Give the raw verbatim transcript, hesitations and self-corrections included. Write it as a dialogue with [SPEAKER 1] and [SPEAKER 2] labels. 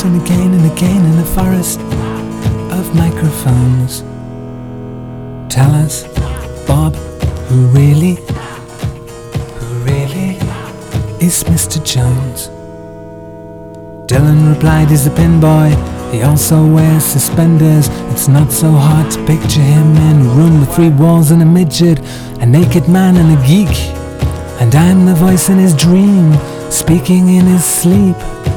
[SPEAKER 1] and again and again in a forest of microphones. Tell us, Bob, who really, who really is Mister Jones? Dylan replied, he's a pin boy. He also wears suspenders. It's not so hard to picture him in a room with three walls and a midget, a naked man and a geek. And I'm the voice in his dream, speaking in his sleep.